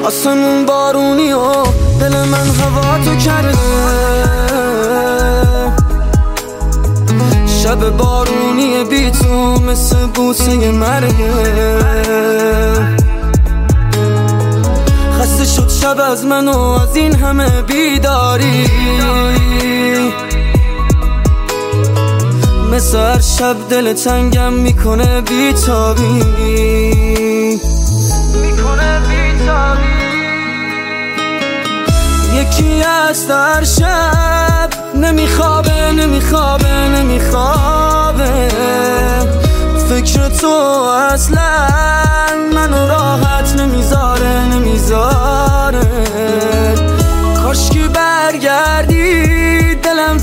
آسمون بارونی و دل من هوا تو کرده، شب بارونی بی تو مثل بوسه مرگه. خسته شد شب از من و از این همه بیداری، مثل هر شب دل تنگم میکنه بیتابی. یکی از هر شب نمیخوابه فکر تو اصلا منو راحت نمیذاره. کاشکی برگردی، دلم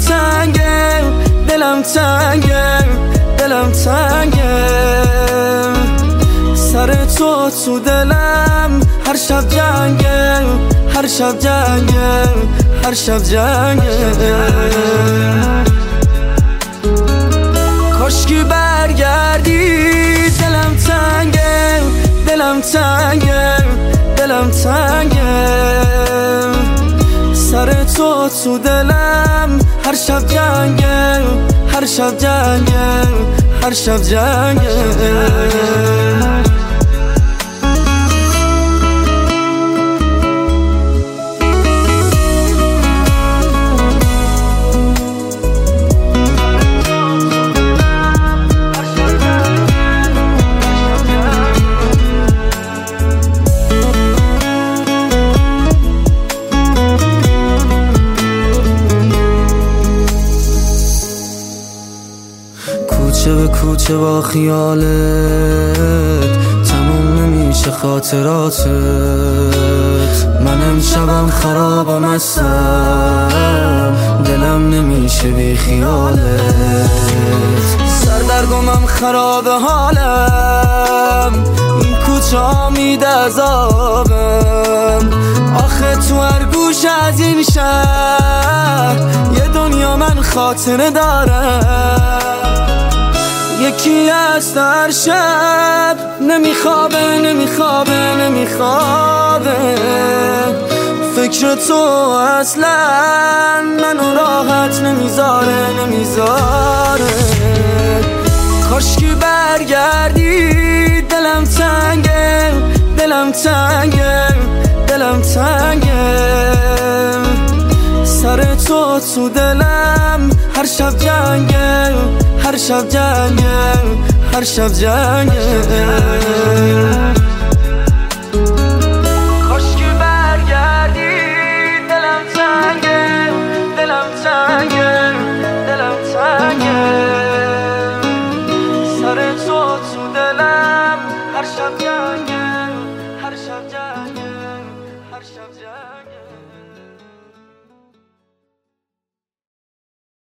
تنگه سر تو دلم هر شب جنگه. کاشکی برگردی، دلم تنگه سر تو دلم هر شب جنگه. کوچه به کوچه با خیالت تموم نمیشه خاطراتت. من امشبم خرابم هستم، دلم نمیشه بی خیالت. سردرگمم خراب حالم، این کوچه ها میده عذابم. آخه تو هر گوش از این شهر یه دنیا من خاطره دارم. یکی از هر شب نمیخوابه فکر تو اصلا منو راحت نمیذاره. کاشکی برگردی، دلم تنگه سر تو دلم هر شب جنگه. کاشکی برگردی، دلم تنگه سر تو دلم هر شب جنگه.